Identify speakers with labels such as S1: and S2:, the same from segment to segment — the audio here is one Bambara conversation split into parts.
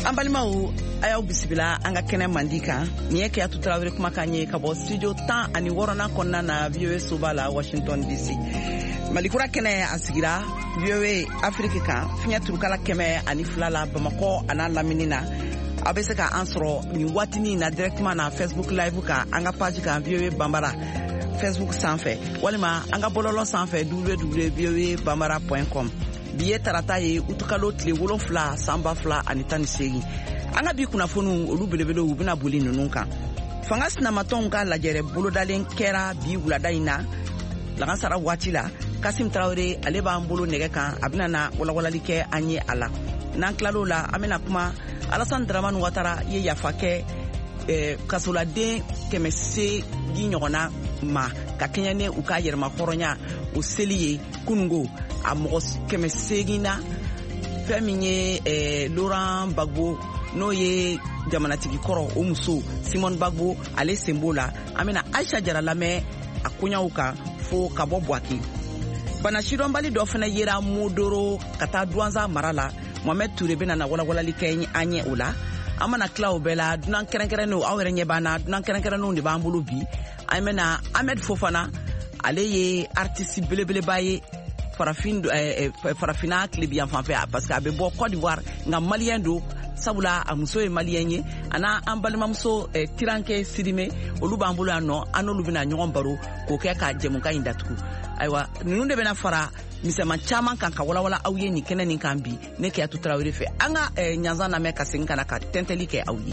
S1: Ambalimaw ayaw bisibila anga kene mandika ni yake ya tutrawire kumakanye kabo studio 10 ani worona konna na VOA Sobala Washington DC. Malikura kene asigira VOA Africa finya turukala keme ani flala Bamako ana laminina abeseka ansoro ni watini na directement na Facebook live ka anga page ka VOA Bambara Facebook sanfɛ walima anga bololo sanfɛ www.bambara.com biye tarata ye utukalo tile 7 samba fla ani 17 anga bi kunafonu olu belebele u bina boli nunu kan fanga sinamaton ka lajɛrɛ bolodalen kɛra bi wulada ina lagan sara waati la Kasim Traoré ale b'an bolo nɛgɛ kan a bɛna na walawalali kɛ an ye a la n'an tilalo la an bɛna kuma Alassane Dramane Ouattara ye yafa kɛ kasoladen 100 ɲɔgɔnna ma ka kɛɲɛ ni u ka yɛrɛma hɔrɔnya o seli ye kunungo a mɔgɔ 100 na fɛn min ye Laurent Gbagbo n'o ye jamanatigi kɔrɔ o muso Simone Gbagbo ale senbo la an bɛna Aisha Jara lamɛn a koɲaw kan fo ka bɔ Buwaki bana sidɔnbali dɔ fana yera Modoro ka taa Douanza mara la Mohamed Touré bɛna na walawalali kɛ an ɲɛ o la an mana tila o bɛɛ la dunan kɛrɛnkɛrɛnnenw aw yɛrɛ ɲɛ b'an na dunan kɛrɛnkɛrɛnnenw de b'an bolo bi an bɛna Ahmed Fofana ale ye artiste belebeleba ye farafina tilebiyan fanfɛ parce que a bɛ bɔ Côte d'Ivoire nka malien do sabula a muso ye malien ye ana an balimamuso Tiranke Sidime olu b'an bolo yan nɔ an n'olu bɛna ɲɔgɔn baro k'o kɛ ka jɛmukan in datugu ayiwa ninnu de bɛna fara misɛman caman kan ka walawala aw ye nin kɛnɛ nin kan bi ne Keyatu Traoré fɛ an ka ɲanzan lamɛn ka segin ka na ka tɛntɛli kɛ aw ye.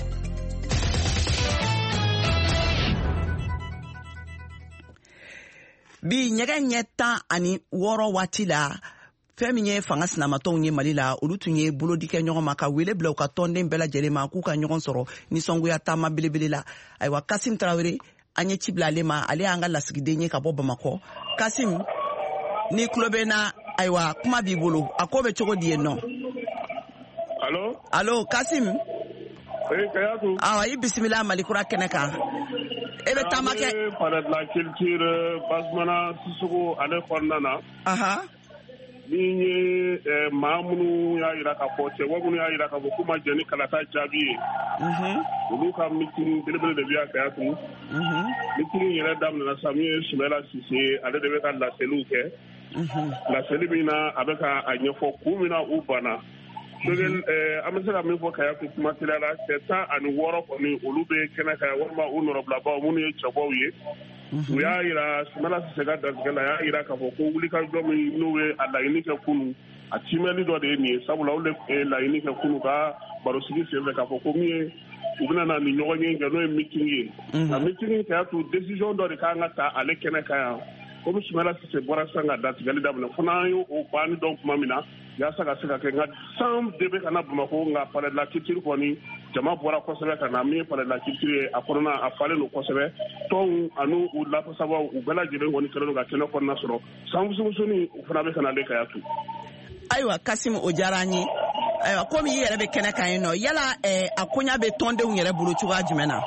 S1: Bi ɲɛgɛn ɲɛ 16 waati la fɛn min ye fanga sinamatɔnw ye Mali la olu tun ye bolodi kɛ ɲɔgɔn ma ka wele bila u ka tɔnden bɛɛ lajɛlen ma k'u ka ɲɔgɔn sɔrɔ nisɔngoya taama belebele la ayiwa Kasim Traoré an ye ci bila ale ma ale y'an ka lasigiden ye ka bɔ Bamakɔ Kasim ni kulo bɛ na ayiwa kuma b'i bolo a ko bɛ cogo di yen nɔ. Allo Kasim
S2: Kayatu
S1: awa i bisimila Malikura kɛnɛ kan e bɛ taama kɛ
S2: palais de la culture Basmana Sissoko ale kɔnɔna na ni ye maa minnu y'a jira k'a fɔ cɛwa minnu y'a jira k'a fɔ k'u ma jɛ ni kalata jaabi ye olu ka meeting belebele de bɛ yan Kayatu meeting yɛrɛ daminɛna sa min ye Soumaïla Cissé ale de bɛ ka laseliw kɛ laseli min na a bɛ ka a ɲɛfɔ kun min na u banna an bɛ se ka min fɔ Kayatu kuma teliya la cɛ 16 kɔni olu bɛ kɛnɛ kan walima u nɔrɔbilabaw minnu ye cɛbaw ye u y'a jira Soumaïla Cissé ka dantigɛ la a y'a jira k'a fɔ ko wulikajɔ min n'u ye a laɲini kɛ kunu a timɛli dɔ de ye nin ye sabula olu de laɲini kɛ kunu ka barosigi senfɛ k'a fɔ ko min ye u bɛna na ni ɲɔgɔn ye kɛ n'o ye meeting ye a meeting Kayatu décision dɔ de kan ka ta ale kɛnɛ kan yan komi Soumaïla Cissé bɔra sisan ka dantigɛli daminɛ fo n'an ye o banni dɔn tuma min na yaasa ka se ka kɛ nka san de bɛ ka na Bamakɔ nka palais de la culture kɔni jama bɔra kosɛbɛ ka na min ye palais de la culture ye a kɔnɔna a falen don kosɛbɛ tɔnw ani u lafasabaw u bɛɛ lajɛlen kɔni kɛlen don ka kɛnɛ kɔnɔna sɔrɔ san musumusuni u fana bɛ ka na ale Kayatu.
S1: Ayiwa Kasim o diyara an ye ayiwa komi i yɛrɛ bɛ kɛnɛ kan yen nɔ yala a koɲa bɛ tɔndenw yɛrɛ bolo cogoya jumɛn na.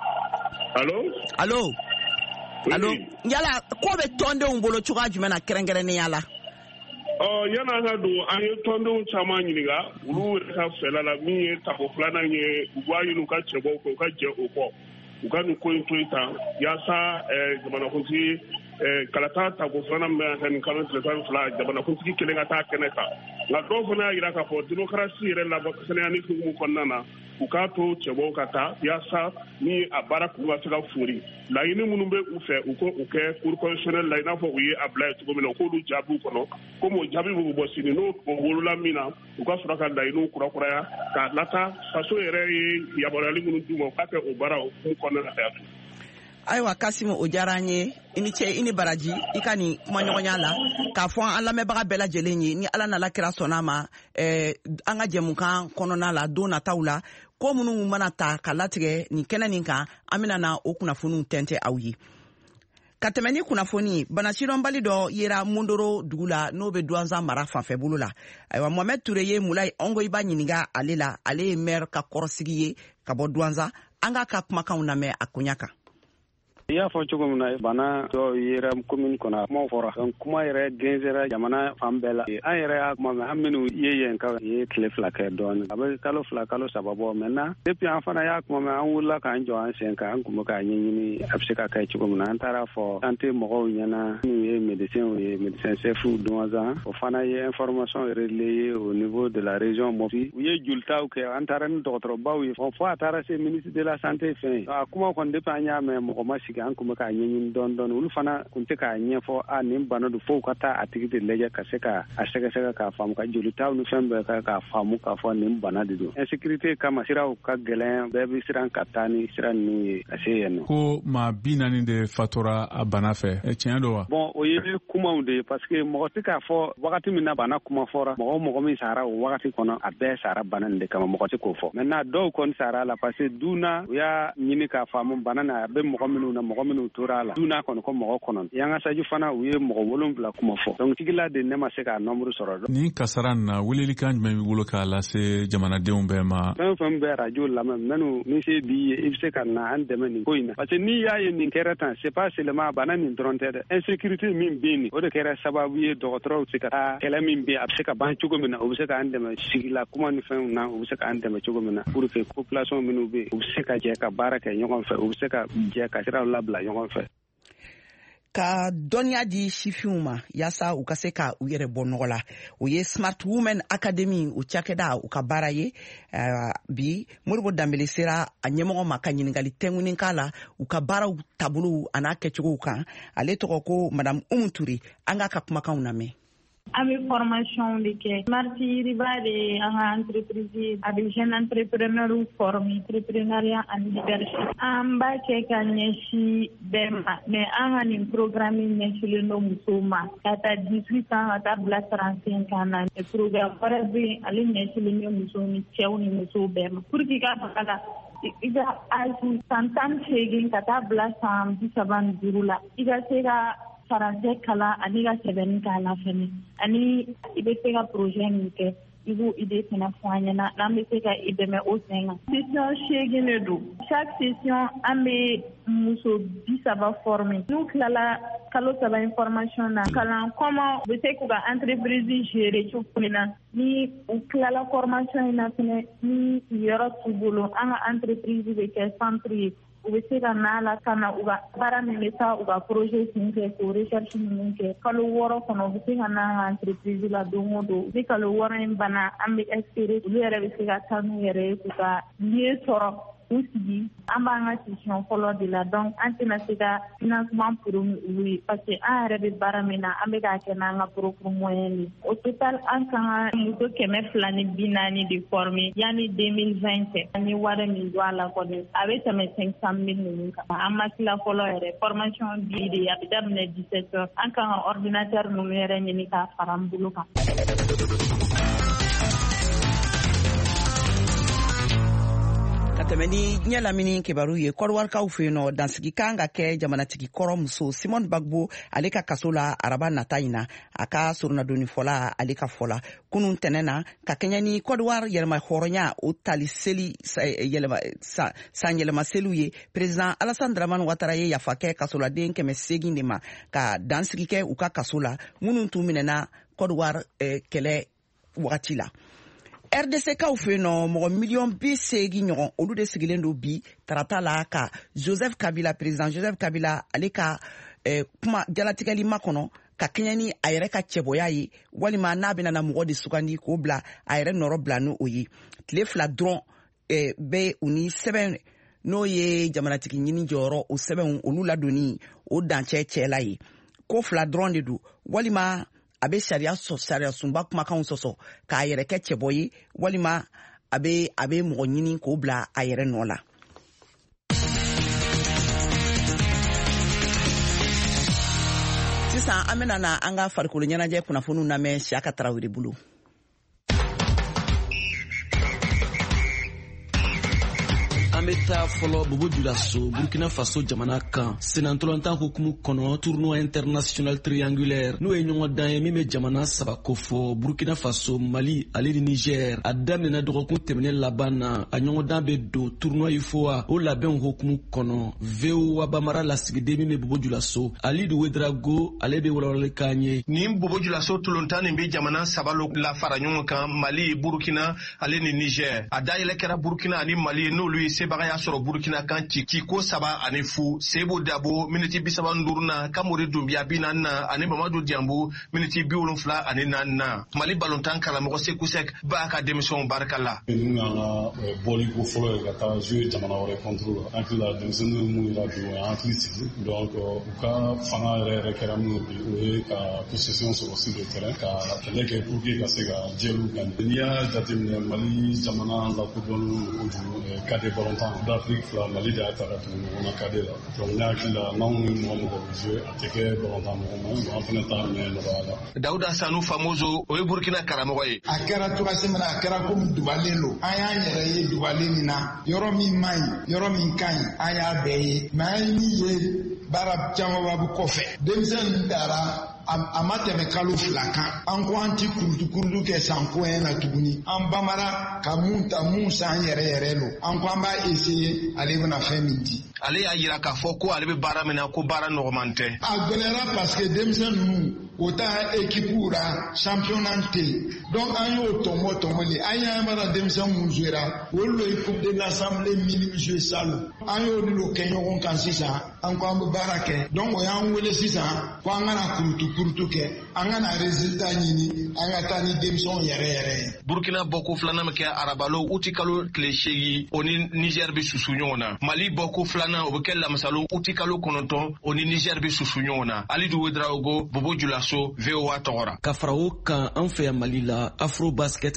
S1: Allo yala ko bɛ tɔndenw bolo cogoya jumɛn na kɛrɛnkɛrɛnnenya la.
S2: Yana an ka don an ye tɔndenw caman ɲininka olu yɛrɛ ka fɛla la min ye tako filanan ye u b'a ɲini u ka cɛbaw fɛ u ka jɛ o kɔ u ka nin ko in to yen tan yaasa jamanakuntigi kalata tako filanan bɛ kɛ nin kalo tile 12 jamanakuntigi kelen ka taa kɛnɛ kan nka dɔw fana y'a jira k'a fɔ démocratie yɛrɛ labanaya ni hukumu kɔnɔna na u k'a to cɛbaw ka taa yaasa ni a baara kun ka se ka fori laɲini minnu bɛ u fɛ u ko u kɛ cour constitutionnelle la i n'a fɔ u ye a bila ye cogo min na u k'olu jaabiw kɔnɔ komi o jaabi b'u bɔ sini n'o wolola min na u ka sɔrɔ ka laɲiniw kurakuraya k'a lata faso yɛrɛ ye yamaruyali minnu d'u ma u k'a kɛ o baara o kun kɔnɔna na Kayatu.
S1: Ayiwa Kasim o diyara an ye i ni ce i ni baraji i ka nin kumaɲɔgɔnya la k'a fɔ an lamɛnbaga bɛɛ lajɛlen ye ni Ala n'Ala kira sɔnna ma an ka jɛmukan kɔnɔna la don nataw la ko minnu mana ta ka latigɛ nin kɛnɛ nin kan an bɛna na o kunnafoniw tɛntɛ aw ye. Ka tɛmɛ ni kunnafoni bana sidɔnbali dɔ yera Modoro dugu la n'o bɛ Douanza mara fanfɛ bolo la ayiwa Mohamed Touré ye Mulayi Ongo i b'a ɲininka ale la ale ye maire ka kɔrɔsigi ye ka bɔ Douanza an ka kumakanw lamɛn a koɲa kan.
S3: y'a fɔ cogo min na bana dɔ yera commune kɔnɔ kuma fɔra donc kuma yɛrɛ gɛnsɛra jamana fan bɛɛ la an yɛrɛ y'a kuma mɛn an minnu ye yen ka ye tile 2 kɛ dɔɔni a bɛ kalo 2 kalo 3 bɔ maintenant depuis an fana y'a kuma mɛn an wulila k'an jɔ an sen kan an kun bɛ k'a ɲɛɲini a bɛ se ka kɛ cogo min na an taara fɔ santé mɔgɔw ɲɛna n'u ye médecin chef Douazan o fana ye information relayée au niveau de la région Mopti u ye jolitaw kɛ an taara ni dɔgɔtɔrɔbaw ye fɔ a taara se ministre de la santé fɛn a kuma kɔni depuis an y'a mɛn mɔgɔ ma sigi an kun bɛ k'a ɲɛɲini dɔɔni olu fana kun tɛ k'a ɲɛfɔ nin bana don fo ka taa a tigi de lajɛ ka se ka a sɛgɛsɛgɛ k'a faamu ka jolitaw ni fɛn bɛɛ k'a faamu k'a fɔ nin bana de don insécurité kama siraw ka gɛlɛn bɛɛ bɛ siran ka taa ni sira ninnu ye ka se yen nɔ
S4: ko maa 40 de fatura a bana fɛ tiɲɛ don wa
S3: bon o ye kumaw de ye parce que mɔgɔ tɛ k'a fɔ wagati min na bana kuma fɔra mɔgɔ min sara o wagati kɔnɔ a bɛɛ sara bana nin de kama mɔgɔ tɛ k'o fɔ maintenant dɔw kɔni sara la parce que duna u y'a ɲini k'a faamu bana na a bɛ mɔgɔ minnu tora a la duna kɔni ko mɔgɔ 9 yanga saju fana u ye mɔgɔ 7 kuma fɔ donc tigila de ne ma se k'a nombre sɔrɔ
S4: ni kasara na welelikan jumɛn b'i bolo k'a lase jamanadenw bɛɛ ma
S3: fɛn bɛ radio lamɛn minnu ni se b'i ye i bɛ se ka na an dɛmɛ nin ko in na parce que n'i y'a ye nin kɛra tan c'est pas seulement bana nin dɔrɔn tɛ dɛ insécurité min bɛ nin o de kɛra sababu ye dɔgɔtɔrɔw se ka taa kɛlɛ min bɛ a bɛ se ka ban cogo min na o bɛ se ka an dɛmɛ sigila kuma ni fɛnw na o bɛ se ka an dɛmɛ cogo min na pour que population minnu bɛ u bɛ se ka jɛ ka baara kɛ ɲɔgɔn fɛ u bɛ se ka jɛ ka siraw labila ɲɔgɔn fɛ
S1: ka dɔnniya di sifinw ma yaasa u ka se ka u yɛrɛ bɔ nɔgɔ la o ye Smart Women Academy u cakɛda u ka baara ye bi Modibo Dambele sera a ɲɛmɔgɔ ma ka ɲininkali tɛŋuni k'a la u ka baaraw taabolo a n'a kɛcogow kan ale tɔgɔ ko Madame Umu Ture an k'a ka kumakanw lamɛn
S5: an bɛ formation de kɛ Martiriba de an ka entreprise a bɛ jeune entrepreneur former entrepreneuriat and leadership an b'a kɛ ka ɲɛsin bɛɛ ma mais an ka nin programme ɲɛsinnen don musow ma ka taa 18 ans ka taa bila 35 ans na programme wɛrɛ bɛ yen ale ɲɛsinnen bɛ musow ni cɛw ni musow bɛɛ ma pour que i ka baga la i ka âge san 18 ka taa bila san 35 la i ka se ka faransɛ kalan ani ka sɛbɛnni k'a la fɛnɛ ani i bɛ se ka projet min kɛ i b'o idée fɛnɛ fɔ an ɲɛna n'an bɛ se ka i dɛmɛ o sen kan. Session 8 de don chaque session an bɛ muso 30 former n'u tilala kalo 3 information na kalan comment u bɛ se k'u ka entreprise gérer cogo min na ni u tilala formation in na fɛnɛ ni yɔrɔ t'u bolo an ka entreprise bɛ kɛ centre ye u bɛ se ka na la ka na u ka baara min bɛ taa u ka projet sen kɛ k'o recherche ninnu kɛ kalo 6 kɔnɔ u bɛ se ka na an ka entreprise la don o don ni kalo 6 in banna an bɛ espérer olu yɛrɛ bɛ se ka taa n'u yɛrɛ ye k'u ka lieu sɔrɔ u sigi an b'an ka session fɔlɔ de la donc an tɛna se ka financement promis olu ye parce que an yɛrɛ bɛ baara min na an bɛ k'a kɛ n'an ka propre moyen de au total an kan ka muso 240 de former yanni 2020 cɛ an ye wari min don a la kɔni a bɛ tɛmɛ 500 000 ninnu kan an ma tila fɔlɔ yɛrɛ formation bi de a bɛ daminɛ 17 heures an kan ka ordinateur ninnu yɛrɛ ɲini k'a fara an bolo kan.
S1: tɛmɛ ni ɲɛ lamini kibaru ye kɔrɔwarikaw fɛ yen nɔ dansigi kan ka kɛ jamanatigi kɔrɔ muso Simone Bagbo ale ka kaso la araba nata in na a ka soronnadonni fɔla ale ka fɔla kunun tɛnɛ na ka kɛɲɛ ni Côte-d'Ivoire yɛlɛma hɔrɔnya o tali seli san yɛlɛma seliw ye président Alassane Dramane Ouattara ye yafa kɛ kasoladen 800 de ma ka dansigi kɛ u ka kaso la minnu tun minɛna Côte-d'Ivoire kɛlɛ wagati la. RDC kaw fɛ yen nɔ mɔgɔ 80,000 ɲɔgɔn olu de sigilen don bi tarata la ka président Joseph Kabila ale ka kuma jalatigɛli ma kɔnɔ ka kɛɲɛ ni a yɛrɛ ka cɛbɔya ye walima n'a bɛna na mɔgɔ de sugandi k'o bila a yɛrɛ nɔrɔ bila n'o ye tile 2 dɔrɔn bɛ u ni sɛbɛn n'o ye jamanatigi ɲini jɔyɔrɔ o sɛbɛnw olu ladonni o dancɛ cɛla ye ko 2 dɔrɔn de don walima a bɛ sariya sunba kumakanw sɔsɔ k'a yɛrɛ kɛ cɛbɔ ye walima a bɛ mɔgɔ ɲini k'o bila a yɛrɛ nɔ la. sisan an bɛna na an ka farikolo ɲɛnajɛ kunnafoniw lamɛn Siyaka Tarawele bolo.
S6: an bɛ taa fɔlɔ Bobo Dioulasso Burkina Faso jamana kan senantolantan hukumu kɔnɔ tournoi international triangulaire n'o ye ɲɔgɔn dan ye min bɛ jamana 3 kofɔ Burkina Faso, Mali ale ni Niger. A daminɛna dɔgɔkun tɛmɛnen laban na a ɲɔgɔn dan bɛ don tournoi IFOA o labɛn hukumu kɔnɔ. VOA Bamara lasigiden min bɛ Bobo Dioulasso Alidu Wedrago ale bɛ walawalalikan ye.
S7: Nin Bobo Dioulasso tolontan nin bɛ jamana 3 la fara ɲɔgɔn kan Mali, Burkina ale ni Niger. A dayɛlɛ kɛra Burkina ani Mali n'olu ye sebaga y'a sɔrɔ Burkina kan ci ko 3 ani fu. Sebo Dabo miniti 35 na, Kamori Doumbia 40 na ani Mamadou Diambo miniti 74 ani 4 Mali balontan karamɔgɔ Sekou Sek b'a ka démission barikala.
S8: Ni an ka bɔli ko fɔlɔ ye ka taa jouer jamana wɛrɛ contre la. An hakili denmisɛnninw minnu yɛrɛ bi o y'an hakili sigi. Donc u ka fanga yɛrɛ kɛra minnu bi o ye ka possession sɔrɔ sur le terrain ka kɛlɛ kɛ pour que ka se ka jɛlu gagner. N'i y'a jateminɛ Mali jamana lakodɔnnen kojugu kade balontan d'Afrique fila Mali de y'a ta ka tugu ɲɔgɔn na kade la. Donc ne hakili la n'anw ni mɔgɔ bɛ jouer a tɛ kɛ balontan mɔgɔ ma an fana t'a mɛn nɔgɔya la.
S7: Dawuda Sanu Famoso o ye Burkina karamɔgɔ ye.
S9: A kɛra cogoya min na a kɛra komi dubalen don. An y'an yɛrɛ ye dubalen min na yɔrɔ min man ɲi yɔrɔ min ka ɲi an y'a bɛɛ ye. Mais an ye min ye baara camanba bɛ kɔfɛ. Denmisɛnnin taara a ma tɛmɛ kalo 2 kan an ko an ti kurutu kɛ san ko na tuguni an bamara ka mun ta mun san yɛrɛ lo an ko an b'a essayer ale bɛna fɛn min di.
S7: Ale y'a yira k'a fɔ ko ale bɛ baara min na ko baara nɔgɔman tɛ.
S9: A gɛlɛyara parce que denmisɛn ninnu o ta équipe ra championnat tɛ donc an y'o tɔmɔli an y'an bara denmisɛn mun jouera olu le coupe de l'assemblée minimiser salo an y'olu lo kɛ ɲɔgɔn kan sisan an ko an bɛ baara kɛ donc o y'an wele sisan ko an kana kurutu kɛ an kana résultat ɲini an ka taa ni denmisɛnw yɛrɛ ye.
S7: Burkina bɔko filanan bɛ kɛ arabalo uti kalo tile 8 o ni Niger bɛ susu ɲɔgɔn na. Mali bɔko filanan o bɛ kɛ lamasalo uti kalo 9 o ni Niger bɛ susu ɲɔgɔn na. Alidu Wedraogo Bobo Dioulasso VOA tɔgɔra.
S6: Ka fara o kan an fɛ yan Mali la Afro Basket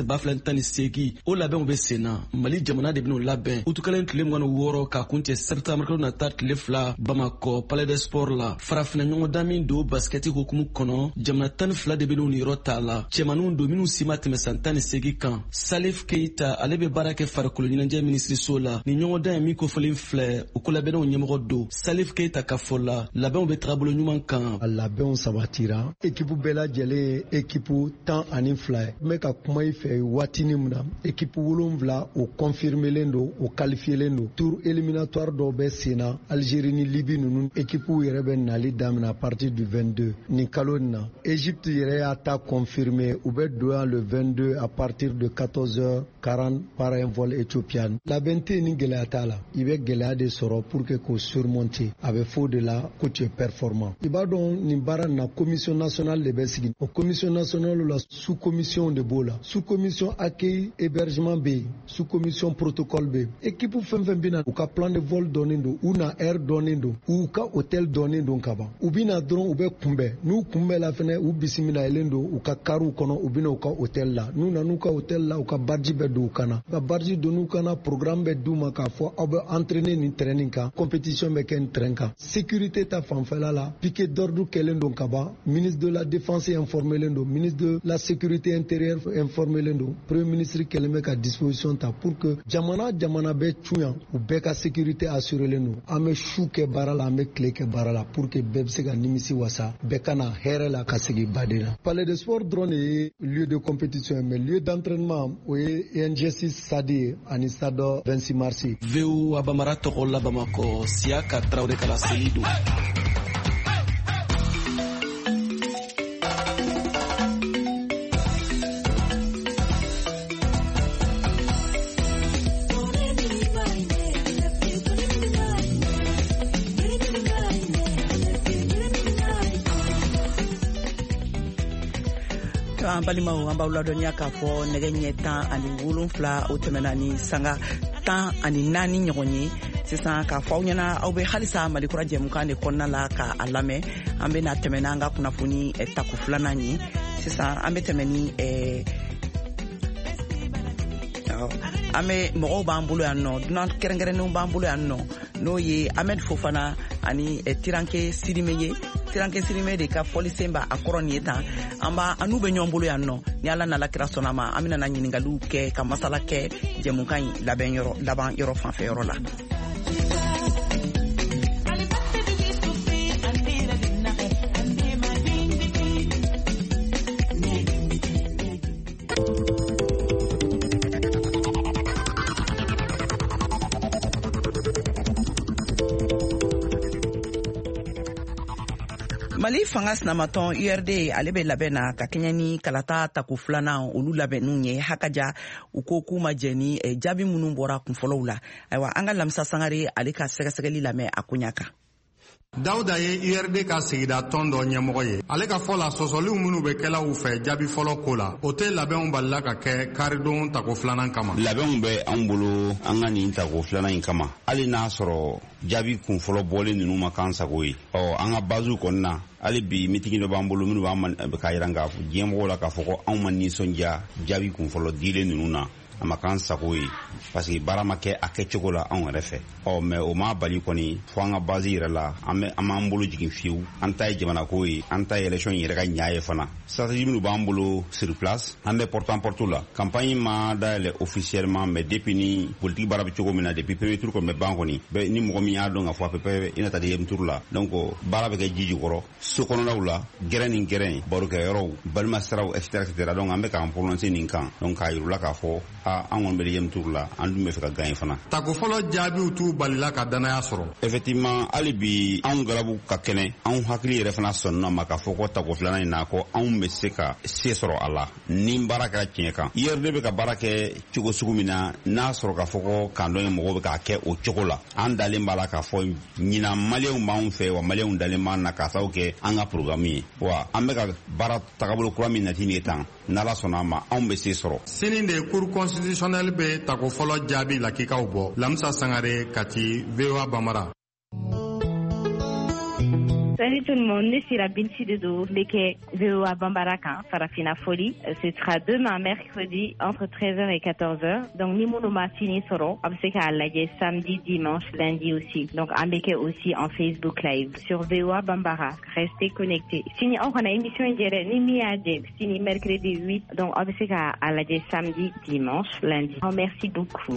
S6: 2018 o labɛnw bɛ sen na. Mali jamana de bɛn'o labɛn utukalen tile 26 ka kun cɛ septembre kalo nata tile 2 Bamako Palais des Sports la. Farafina ɲɔgɔndan min don basket hukumu kɔnɔ jamana 12 de bɛn'u niyɔrɔ ta la. Cɛmaninw don minnu si ma tɛmɛ san 18 kan. Salif Keita ale bɛ baara kɛ farikolo ɲɛnajɛ ministeriso la. Ni ɲɔgɔndan ye min kofɔlen filɛ u ko labɛnw ɲɛmɔgɔ don. Salif Keita ka fɔ la labɛnw bɛ tagabolo ɲuman kan.
S10: A labɛnw sabatira équipe bɛɛ lajɛlen équipe 10 ani 2 ye. N bɛ ka kuma i fɛ waatinin min na équipe 7 o confirmelen don o qualifielen don. Tour éliminatoire dɔw bɛ sen na Algérie ni Libye ninnu équipe yɛrɛ bɛ nali daminɛ à partir du 22 nin kalo in na. Égypte yɛrɛ y'a ta confirmé u bɛ don le 22 à partir de 14h40 par un vol éthiopien. Labɛn tɛ ni gɛlɛya t'a la i bɛ gɛlɛya de sɔrɔ pour que k'o surmonter a bɛ fɔ de la ko tu es performant. I b'a dɔn nin baara na commission nationale de bɛ sigi o commission nationale la sous commission de b'o la sous commission accueil hébergement bɛ yen sous commission protocole bɛ yen équipe fɛn fɛn bɛ na u ka plan de vol dɔnnen don u na air dɔnnen don u ka hôtel dɔnnen don ka ban u bɛ na dɔrɔn u bɛ kunbɛn n'u kunbɛn la fɛnɛ u bisimilalen don u ka kariw kɔnɔ u bɛ na u ka hôtel la n'u nana u ka hôtel la u ka barji bɛ don u kana ka barji don u kana programme bɛ d'u ma k'a fɔ aw bɛ entraîner nin terrain kan compétition bɛ kɛ nin terrain kan sécurité ta fanfɛla la piquet d'ordre kɛlen don ka ban ministre de la défense informé len don ministre de la sécurité intérieure informé len don premier ministre kɛlen bɛ ka disposition ta pour que jamana bɛ cuyan u bɛɛ ka sécurité assuré len don an bɛ su kɛ baara la an bɛ tile kɛ baara la pour que bɛɛ bɛ se ka nimisi wasa bɛɛ ka na hɛrɛ la ka segin baden na. Palais de sport dɔrɔn de ye lieu de compétition mais lieu d'entraînement o ye ENG6 stade ye ani stade 26 mars.
S6: VOA Bamara tɔgɔ la Bamako Siaka Traoré kala Selidu.
S1: An balimaw an b'aw ladɔnniya k'a fɔ nɛgɛ ɲɛ 17 o tɛmɛna ni sanga 14 ɲɔgɔn ye sisan k'a fɔ aw ɲɛna aw bɛ halisa Malikura jɛmukan de kɔnɔna la k'a lamɛn an bɛ na tɛmɛ n'an ka kunnafoni tako filanan ye sisan an bɛ tɛmɛ ni an bɛ mɔgɔw b'an bolo yan nɔ dunan kɛrɛnkɛrɛnnenw b'an bolo yan nɔ n'o ye Ahmed Fofana ani Tiranke Sidime ye siranke sirime de ka fɔlisen b'a a kɔrɔ nin ye tan an n'u bɛ ɲɔgɔn bolo yan nɔ ni ala n'ala kira sɔnna ma an bɛna ɲininkaliw kɛ ka masala kɛ jɛmukan in laban yɔrɔ fanfɛ yɔrɔ la. Mali fanga sinamatɔn URD ale bɛ labɛn na ka kɛɲɛ ni kalata tako filanan olu labɛnninw ye hakaja u ko k'u ma jɛ ni jaabi minnu bɔra kunfɔlɔw la. Ayiwa an ka Lamisa Sangare ale ka sɛgɛsɛgɛli lamɛn a ko ɲa kan.
S11: Dawuda ye URD ka sigida tɔn dɔ ɲɛmɔgɔ ye. Ale ka fɔ la sɔsɔliw minnu bɛ kɛlaw fɛ jaabi fɔlɔ ko la o tɛ labɛnw balila ka kɛ karidon tako filanan kama.
S12: Labɛnw bɛ an bolo an ka nin tako filanan in kama hali n'a sɔrɔ jaabi kunfɔlɔ bɔlen ninnu ma kan sago ye. An ka baziw kɔni na hali bi mitigi dɔ b'an bolo minnu b'an ka yiran k'a fɔ diɲɛmɔgɔw la k'a fɔ ko anw ma nisɔndiya jaabi kunfɔlɔ dilen ninnu na a ma kan sago ye parce que baara ma kɛ a kɛcogo la anw yɛrɛ fɛ. Mais o ma bali kɔni fo an ka bazi yɛrɛ la an b'an bolo jigin fiyewu an ta ye jamana ko ye an ta ye élection yɛrɛ ka ɲa ye fana. Stratégie minnu b'an bolo sur place an bɛ porte en porte la campagne ma dayɛlɛ officiellement mais depuis ni politique baara bɛ cogo min na depuis premier tour kɔni bɛ ban kɔni ni mɔgɔ min y'a dɔn ka fɔ a peu près i na taa deuxième tour la donc baara bɛ kɛ ji jukɔrɔ so kɔnɔnaw la gɛrɛn ni gɛrɛn barokɛyɔrɔw balima siraw etc donc an bɛ k'an prononcer nin kan donc k'a yir'u la k'a fɔ an kɔni bɛ deuxième tour la an dun bɛ fɛ ka gagner fana.
S11: Tako fɔlɔ jaabiw t'u balila ka danaya sɔrɔ.
S12: Effectivement hali bi anw garabu ka kɛnɛ anw hakili yɛrɛ fana sɔnna ma k'a fɔ ko tako filanan in na ko anw bɛ se ka se sɔrɔ a la ni baara kɛra tiɲɛ kan. IRD bɛ ka baara kɛ cogo sugu min na n'a sɔrɔ k'a fɔ ko kandɔn ye mɔgɔw bɛ k'a kɛ o cogo la an dalen b'a la k'a fɔ ɲinan maliyɛnw b'anw fɛ wa maliyɛnw dalen b'an na k'a sababu kɛ an ka programme ye wa an bɛ ka baara tagabolo kura min nati nin ye tan n'ala sɔnna a ma anw bɛ se sɔrɔ.
S11: Sini de cour constitutionnelle bɛ tako fɔlɔ jaabi lakikaw bɔ. Lamisa Sangare, Kati, VOA Bambara.
S13: Salut tout le monde, c'est la Binti de Do, l'équipe VOA Bambarakan, Farafina Folie. Ce sera demain, mercredi, entre 13h et 14h. Donc, Nimono Martini Soro, Abseka Alagé, samedi, dimanche, lundi aussi. Donc, Ambeke aussi en Facebook Live sur VOA Bambara. Restez connectés. Sini, on a une émission indirecte, Nimi Adjeb, Sini, mercredi 8. Donc, Abseka Alagé, samedi, dimanche, lundi. Oh, merci beaucoup.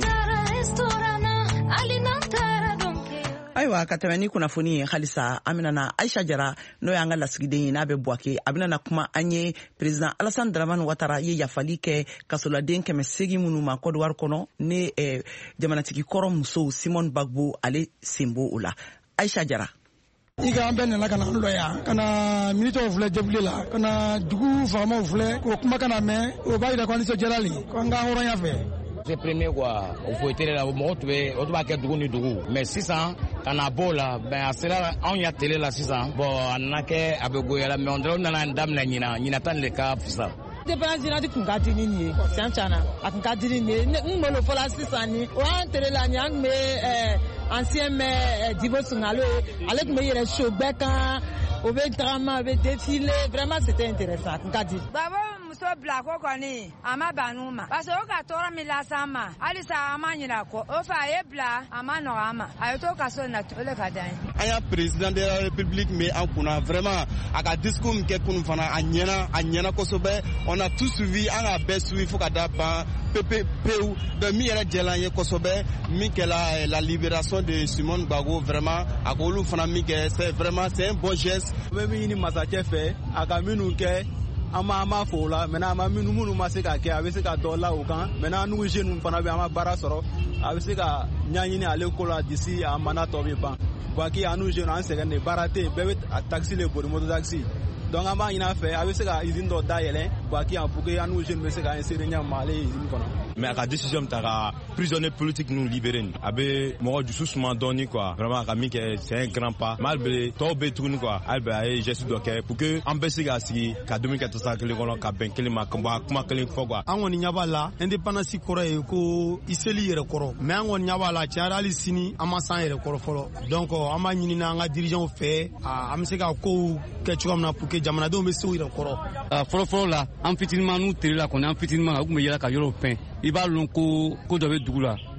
S1: Ayiwa ka tɛmɛ ni kunnafoni ye halisa an bɛna na Aisha Jara n'o y'an ka lasigiden ye n'a bɛ Buwake a bɛna na kuma an ye président Alassane Dramane Ouattara ye yafali kɛ kasoladen 800 minnu ma Côte d'Ivoire kɔnɔ ne jamanatigi kɔrɔ muso Simone Bagbo ale sen b'o o la. Aisha Jara.
S14: I ka an bɛɛ nana ka na an lɔ yan ka na militaires filɛ défilé la ka na dugu faamaw filɛ o kuma kana mɛn o b'a jira ko an nisɔndiyara le ko an ka hɔrɔnya fɛ.
S15: C'est premier quoi au faut télé la mo tube o tuba kɛ dugu ni dugu mais sisan kana bɔ la ben a sera anw ya télé la sisan bon a nana kɛ a bɛ goyala mais on dirait nana daminɛ ɲina tan le ka fisa
S16: dépendance dinati kun ka di ni ye san cana a kun ka di ni ye n malo fɔla sisan ni o an télé la ni an bɛ ancien maire Dibo Sungalo ale kun bɛ yɛrɛ show bɛɛ kan o bɛ tagama o bɛ défiler vraiment c'était intéressant a kun ka di
S17: muso bila ko kɔni a ma banu ma parce que o ka tɔɔrɔ min las'an ma halisa an ma ɲinɛ kɔ o fɛ a ye bila a ma nɔgɔ an ma a ye to ka so natu o le ka d'an ye.
S18: An y'a président de la république min an kunna vraiment a ka discours min kɛ kunun fana a ɲɛna kosɛbɛ on a tout suivi an k'a bɛɛ suivi fo ka da ban pewu donc min yɛrɛ jɛla an ye kosɛbɛ min kɛla la libération de Simone Bagbo vraiment a k'olu fana min kɛ c'est vraiment c'est un bon geste.
S19: N bɛ min ɲini masakɛ fɛ a ka minnu kɛ an ma fɔ o la maintenant an ma minnu ma se ka kɛ a bɛ se ka dɔ la o kan maintenant n'u jeunes fana bɛ an ma baara sɔrɔ a bɛ se ka ɲaɲini ale ko la d'ici a mana tɔ bɛ ban Buwaki an n'u jeunes an sɛgɛn de baara tɛ yen bɛɛ bɛ taxi le boli moto taxi donc an b'a ɲini a fɛ a bɛ se ka usine dɔ dayɛlɛ Buwaki yan pour que an n'u jeunes bɛ se ka insérer ɲɛma ale usine kɔnɔ.
S20: Mais a ka décision ta ka prisonnier politique nous libérer a bɛ mɔgɔ dusu suma dɔɔni quoi vraiment a ka min kɛ c'est un grand pas mais hali bi tɔw bɛ tuguni quoi hali bi a ye geste dɔ kɛ pour que an bɛ se ka sigi ka dumuni kɛ tasa kelen kɔnɔ ka bɛn kelen ma ka kuma kelen fɔ quoi.
S14: An kɔni ɲɛ b'a la indépendance kɔrɔ ye ko i seli yɛrɛ kɔrɔ mais an kɔni ɲɛ b'a la tiɲɛ hali sini an ma s'an yɛrɛ kɔrɔ fɔlɔ donc an b'a ɲini an ka dirigeants fɛ an bɛ se ka kow kɛ cogoya min na pour que jamanadenw bɛ se u yɛrɛ kɔrɔ.
S21: Fɔlɔfɔlɔ la an fitininman n'u teri la kɔni an fitininman u tun bɛ yɛlɛ ka yɔrɔ pɛn i b'a lɔn ko dɔ bɛ dugu la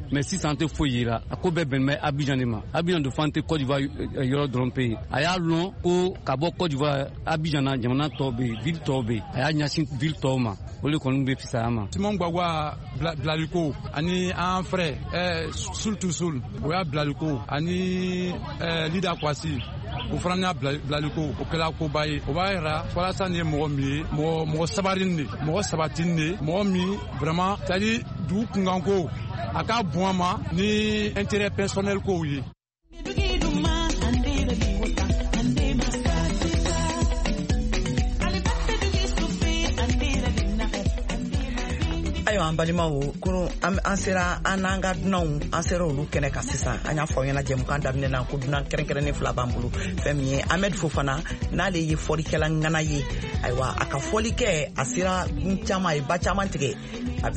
S21: mais sisan tɛ foyi yira a ko bɛɛ bɛn bɛ Abidjan de ma. Abidjan de fan tɛ Côte d'Ivoire yɔrɔ dɔrɔn pe yen. A y'a lɔn ko ka bɔ Côte d'Ivoire Abidjan na jamana tɔw bɛ yen, ville tɔw bɛ yen. A y'a ɲɛsin ville tɔw ma. O de kɔni bɛ fisaya ma.
S22: Simon Gbagba bilaliko ani an frère Sultu Sul o y'a bilaliko ani Lida Kwasi o fana y'a bilaliko o kɛla koba ye. O b'a yira walasa nin ye mɔgɔ min ye mɔgɔ sabarini de mɔgɔ sabatini de mɔgɔ min vraiment c'est à dire dugu kunkanko a ka bon a ma ni intérêt personnel kow ye.
S1: Ayo an balimaw kunu an sera an n'an ka dunanw an sera olu kɛnɛ kan sisan an y'a fɔ aw ɲɛna jɛmukan daminɛ na ko dunan kɛrɛnkɛrɛnnen 2 b'an bolo fɛn min ye Ahmed Fofana n'ale ye fɔlikɛla ŋana ye ayiwa a ka fɔli kɛ a sera dun caman ye ba caman tigɛ a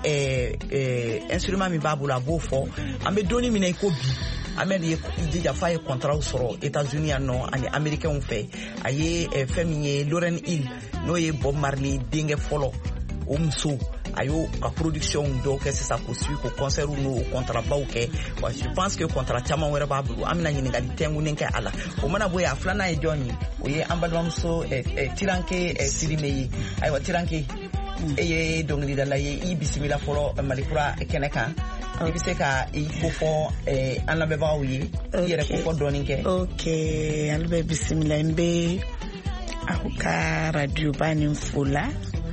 S1: bɛ instrument min b'a bolo a b'o fɔ an bɛ donni minɛ i ko bi Ahmed ye jija fa ye contrat sɔrɔ États-Unis yan nɔ ani américains fɛ a ye fɛn min ye Lauryn Hill n'o ye Bob Marley denkɛ fɔlɔ o muso a y'o ka production dɔw kɛ sisan k'o suit k'o concert n'o contrat baw kɛ wa je pense que contrat caman wɛrɛ b'a bolo an bɛna ɲininkali tɛngunen kɛ a la o mana bɔ yen a filanan ye jɔn ye o ye an balimamuso Tiranke Sidime ye ayiwa Tiranke e ye dɔnkilidala ye i bisimila fɔlɔ Malikura kɛnɛ kan i bɛ se ka i kofɔ an lamɛnbagaw ye i yɛrɛ kofɔ dɔɔnin kɛ.
S23: Ok ale bɛ bisimila n bɛ aw ka radio ba nin fo la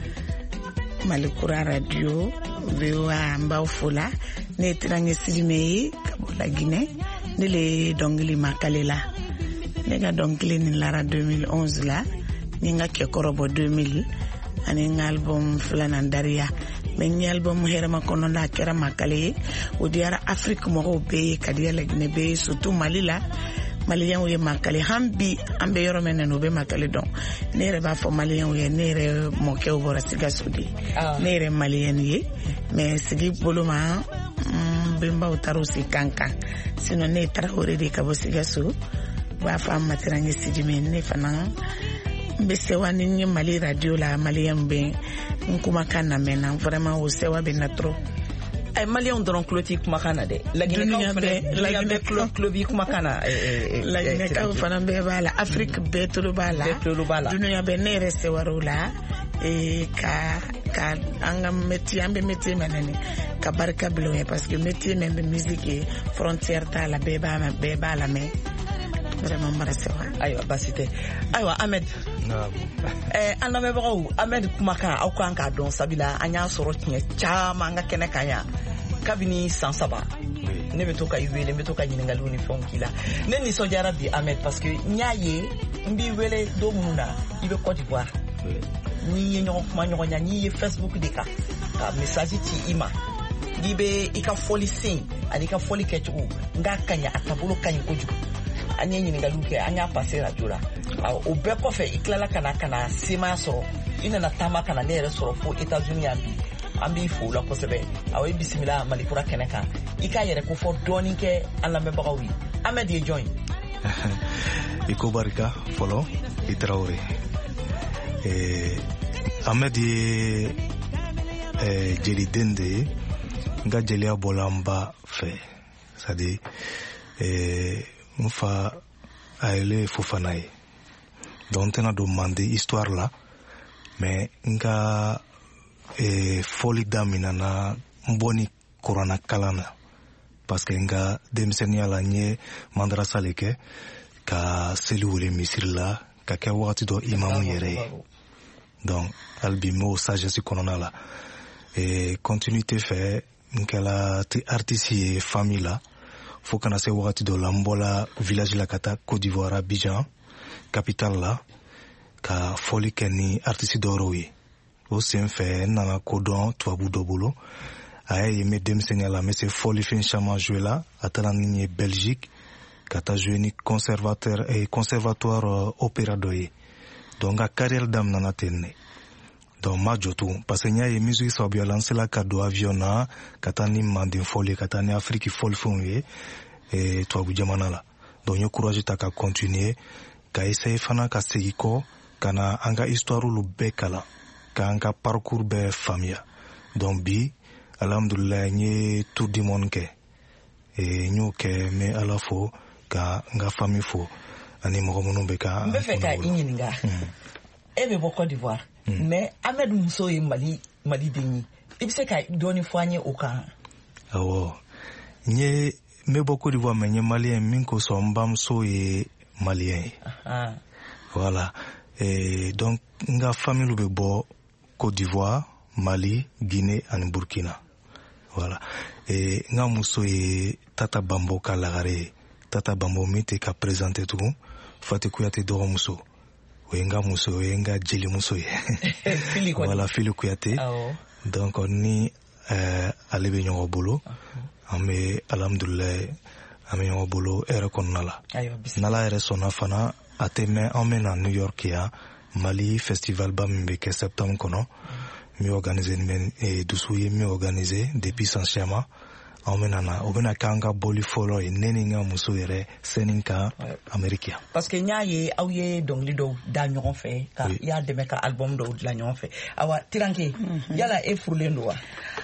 S23: Malikura radio VOA n b'aw fo la ne ye Tiranke Sidime ye ka bɔ la Guinée ne le dɔnkili makale la ne ka dɔnkili nin lara 2011 la ni n ka kɛkɔrɔ bɔ 2000 ani n ka album filanan Dariya mais n ye album hɛrɛma kɔnɔna a kɛra makale ye o diyara Afrique mɔgɔw bɛɛ ye ka diya Laginɛ bɛɛ ye surtout Mali la Maliens ye makale han bi an bɛ yɔrɔ min na o bɛ makale dɔn ne yɛrɛ b'a fɔ Maliens ye ne yɛrɛ mɔkɛw bɔra Sikaso de ne yɛrɛ Malienne ye mais sigi bolo ma benbaw taara o si kankan sinon ne ye Tarawele de ka bɔ Sikaso u b'a fɔ an ma Tiranke Sidime ne fana n bɛ sewa ni n ye Mali radio la Maliens bɛ n kumakan lamɛnna vraiment o sewa bɛ na trop.
S1: Maliens dɔrɔn tulo t'i kumakan na dɛ Laginɛkaw bɛɛ tulo b'i kumakan na
S23: Laginɛkaw fana bɛɛ b'a la Afrique bɛɛ tulo b'a la dunuya bɛɛ ne yɛrɛ sewaraw la ka an ka métier an bɛ métier min na ka barika bila o ye parce que métier min bɛ musique ye frontière t'a la bɛɛ b'a lamɛn vraiment mara sewa.
S1: Ayiwa basi tɛ ayiwa Ahmed an lamɛnbagaw Ahmed kumakan aw kan k'a dɔn sabula an y'a sɔrɔ tiɲɛ caman an ka kɛnɛ kan yan kabini san 3 ne bɛ to ka i wele n bɛ to ka ɲininkaliw ni fɛnw k'i la ne nisɔndiyara bi Ahmed parce que n y'a ye n b'i wele don minnu na i bɛ Côte d'Ivoire n'i ye ɲɔgɔn kuma ɲɔgɔn ya n'i ye Facebook de kan ka message ci i ma n'i bɛ i ka fɔli sen ani i ka fɔli kɛcogo n k'a ka ɲi a taabolo ka ɲi kojugu an ye ɲininkaliw kɛ an y'a passé radio la o bɛɛ kɔfɛ i tilala ka na seemaya sɔrɔ i nana taama ka na ne yɛrɛ sɔrɔ fo États-Unis yan bi an b'i fo la kosɛbɛ aw ye bisimila Malikura kɛnɛ kan i k'a yɛrɛ kofɔ dɔɔnin kɛ an lamɛnbagaw ye Ahmed ye jɔn ye
S24: i ko barika fɔlɔ i Tarawele Ahmed ye jeliden de ye n ka jeliya bɔla n ba fɛ c'est à dire n fa a yɛlɛ Fofana ye donc n tɛna don mande histoire la mais n ka fɔli daminɛna n bɔ ni kuranna kalan na parce que n ka denmisɛnniya la n ye madarasa le kɛ ka seli wele misiri la ka kɛ wagati dɔ imamu yɛrɛ ye donc hali bi n b'o sagesse kɔnɔna la continuité fɛ n kɛla artiste ye famille la fo kana se wagati dɔ la n bɔla village la ka taa Côte d'Ivoire Abidjan capitale la ka fɔli kɛ ni artiste dɔwɛrɛw ye o sen fɛ n nana kodɔn tubabu dɔ bolo a y'a ye n bɛ denmisɛnniya la n bɛ se fɔlifɛn caman jouer la a taara ni n ye Belgique ka taa jouer ni conservatoire opéra dɔ ye donc n ka carrière daminɛna ten ne donc n ma jɔ tugun parce que n y'a ye musique sababuya la n sela ka don avion na ka taa ni manden fɔli ye ka taa ni Afrique fɔlifɛnw ye tubabu jamana la donc n ye courage ta ka continuer ka essayer fana ka segin kɔ ka na an ka histoire lu bɛɛ kalan ka an ka parcours bɛɛ faamuya donc bi alhamdulillah nye tour du monde ke nyo ke me ala fo ka nga famille fo ani mo mo be ka
S1: mbe fe ka inyinga ebe boko d'Ivoire mais Ahmed Muso e Mali denyi ibise ka doni fanye oka
S24: awo nye me boko d'Ivoire mais nye malien min ko so mbam so e malien voilà donc nga famille be bo Côte d'Ivoire, Mali, Guinée et Burkina. Voilà. Et nga muso e Tata Bambo kalagare. Tata Bambo mite ka présenté tout. Fati Kouyaté do muso. Nga muso nga jeli muso. Voilà, Fili Kouyaté. Donc on ni alebe nyongo bolo. Ame alhamdulillah ame nyongo bolo ere konnala. Nala ere sona fana ateme emmena New York ya. Mali festival bambeke septembre kono mi organiser men e dusuye mi organiser depuis Sanchama omenana obena kanga boli follow e neninga muso yere seninka America
S1: parce que nyaaye awye dongli do da ñon fe ka ya de meka album do la ñon fe awa tiranke yala e furlendo wa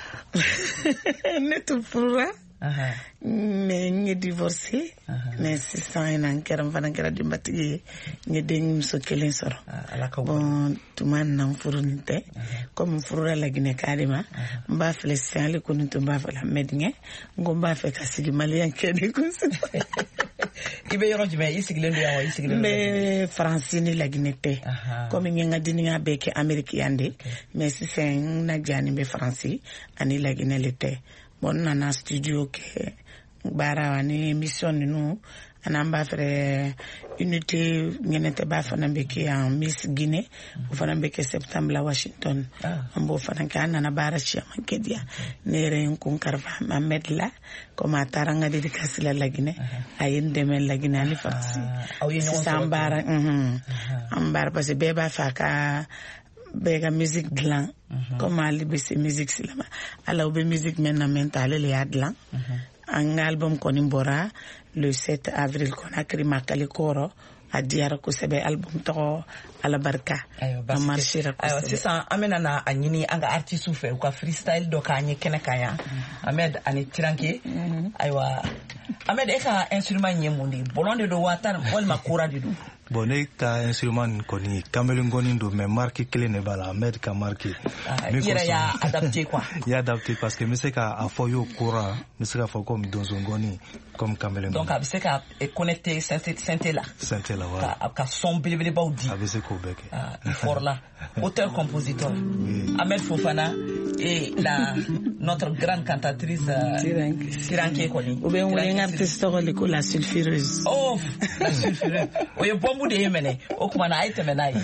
S23: netu furra mais ñi divorcé mais 600 ans keram fana kera dimbati ñi deñ so kelen soro bon tuman nan furunte comme furura la gine kadima mba fele sale kununto mba fele mednge ngo mba fe kasigi malien kede kunsi ibe yoro jime isigilendo ya isigilendo mais francine la gine te comme ñanga dininga beke amerique yande mais si c'est na jani be français ani la gine lete bon nana studio ke bara wani mission nu anamba fere unité ngenete ba fana beke en Miss Guinée fana beke septembre la Washington ambo fana kana na bara chama kedia nere kun karfa Ahmed la comme ataranga dédicace la Guinée ayen demel la Guinée ni farsi sambara ambar parce que beba faka bega musique glan comme ali be se musique silama ala be musique mentale le adlan un album konimbora le 7 avril konakri makali koro adiara ko sebe album to ala barka marchira ko
S1: c'est ça amena na anyini anga artiste fe ko freestyle do kanye kene kaya Ahmed ani tiranke aywa Ahmed eka instrument nyemundi bolonde do watan wal makura didu
S24: bonne ka instrument koni kamelu ngoni ndo me marqué clé ne bala Ahmed ka marqué
S1: ira ya adapté quoi
S24: ya adapté parce que monsieur ka afoyo courant monsieur ka fo comme dans ngoni comme kamelu
S1: donc abise ka connecté synthé là
S24: voilà
S1: ka son bilibili baudi
S24: abise ko beke
S1: fort là auteur compositeur Ahmed Fofana et notre grande cantatrice Tiranke Koli
S23: ou bien un artiste ko la sulfureuse
S1: la sulfureuse oyo bombu de yemene okumana aitemenai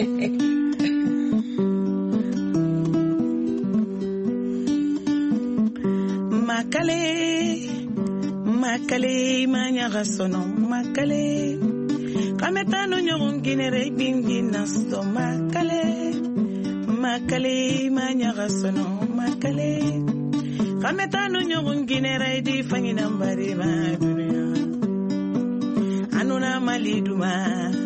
S23: makale manya gasono makale kametano nyoron ginere bingina sto makale manya gasono makale kametano nyoron ginere di fangina mbari ma dunia anuna mali duma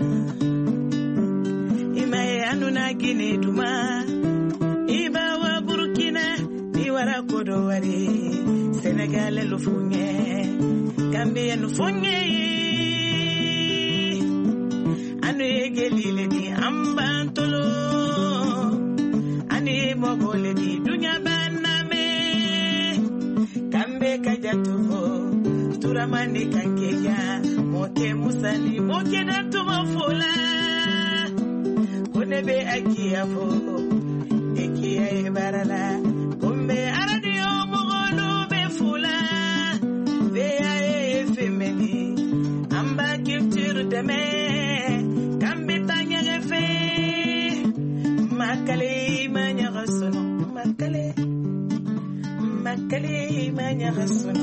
S23: imaye anuna gine duma ibawa burkina iwara kodo wari Senegal lo funye Gambia lo funye anu egelile di ambantolo ani mogole di dunya baname kambe kajatuko turamani kankeja moke musani moke datu mafula konebe akiafo ekiya barala kombe aradio mogolo befula veya efemeni amba culture deme kambe tanya gefe makale manya gasono makale manya gasono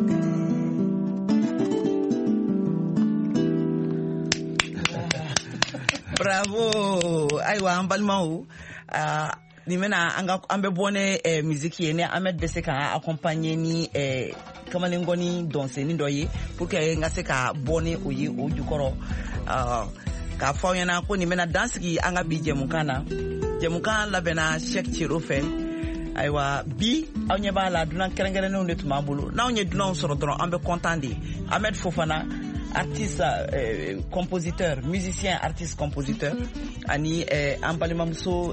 S1: bravo aywa ambalmau nimena anga ambe bone musique yene Ahmed bese ka accompagner ni kamale ngoni danser ni doye pour que ngase ka bone oyi o dukoro ka fawena ko nimena dance ki anga bi jemukan labena Cheikh Chiro fe aywa bi aw ɲɛ b'a la dunan kɛrɛnkɛrɛnnenw de tun b'an bolo n'anw ye dunanw sɔrɔ dɔrɔn an bɛ content de Ahmed Fofana artiste compositeur musicien artiste compositeur ani an balimamuso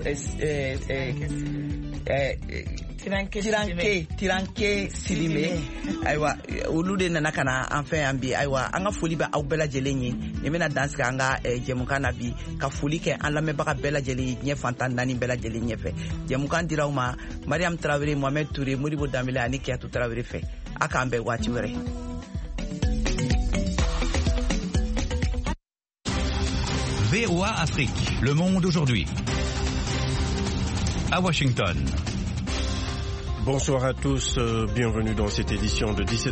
S1: Tiranke Silime aywa olu de nana kana an fɛ yan bi aywa an ka foli bɛ aw bɛɛ lajɛlen ye nin bɛna dansigi an ka jɛmukan na bi ka foli kɛ an lamɛnbaga bɛɛ lajɛlen ye diɲɛ fantan naani bɛɛ lajɛlen ɲɛfɛ jɛmukan dira aw ma Mariam Traoré Mohamed Touré Modibo Dambélé ani Kiyatu Traoré fɛ a k'an bɛn waati wɛrɛ.
S2: VOA Afrique, le monde aujourd'hui. À Washington.
S3: Bonsoir à tous, bienvenue dans cette édition de 17